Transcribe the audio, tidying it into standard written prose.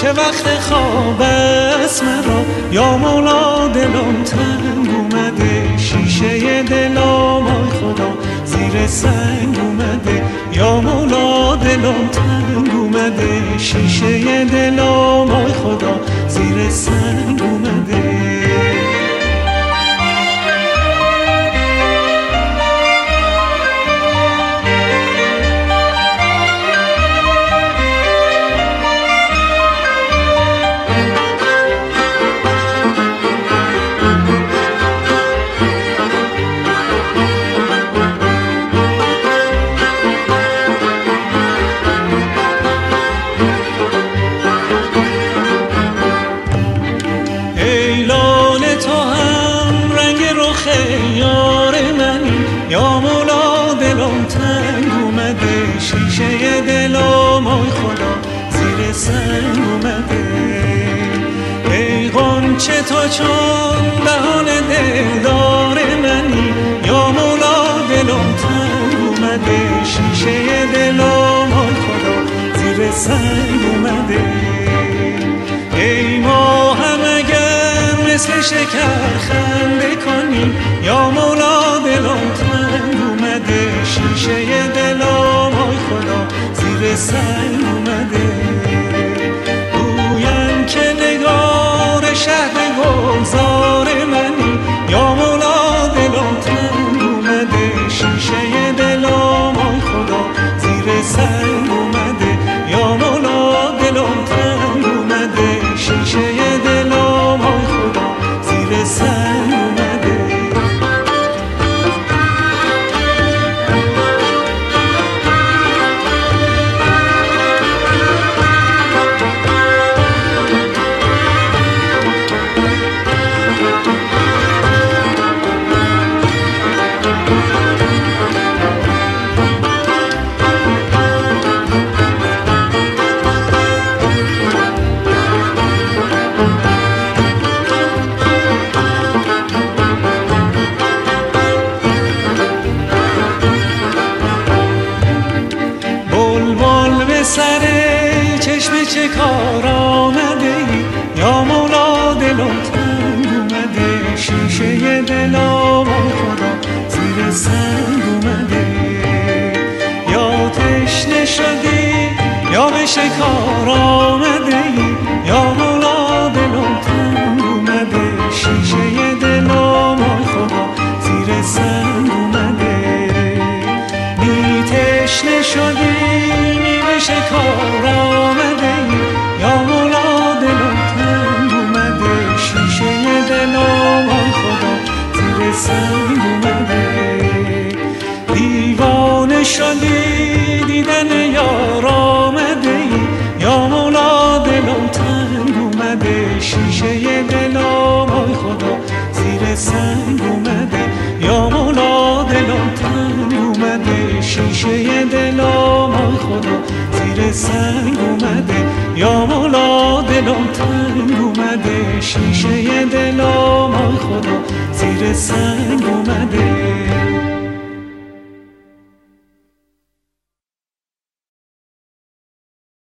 که وقت خواب است مرا، یا مولا دلم تنگ اومده، شیشه دلم آی خدا زیر سنگ اومده، یا مولا دلم تنگ اومده، شیشه دلم آی خدا زیر سنگ اومده. یا مولا دلم تنگ اومده، شیشه دلم آی خدا زیر سنگ اومده. ای غنچه تو چون دهان دلدار منی، یا مولا دلم تنگ اومده، شیشه دلم آی خدا زیر سنگ اومده. ای ماهم اگر مثل شکر خنده کنی، یا مولا دلم تنگ اومده، شیشه دلم آی خدا زیر سنگ اومده. گویم که نگار شهر گلزار منی، یا مولا دلم تنگ اومده، شیشه دلم آی خدا زیر سنگ اومده، یا مولا دلم تنگ اومده، شیشه دلم آی خدا زیر سنگ اومده. سر چشم چه کار آمده ای، یا مولا دلم تنگ اومده، شیشه دلم آی خدا زیر سنگ اومده. یا تشنه شدی یا به شکار آمده ای، یا مولا دلم تنگ اومده، شیشه دلم آی خدا زیر سنگ اومده. بی تشنه شدی شکار آمده ای، یا مولا دلم تنگ اومده، شیشه دلم آی خدا زیر سنگ اومده. دیوانه شدی دیدن یار آمده ای، یا مولا دلم تنگ اومده، شیشه دلم آی خدا زیر سنگ اومده، یا مولا دلم تنگ اومده، شیشه دلم آی خدا زیر سنگ اومده، یا مولا دلم تنگ اومده، شیشه دلم آی خدا زیر سنگ اومده.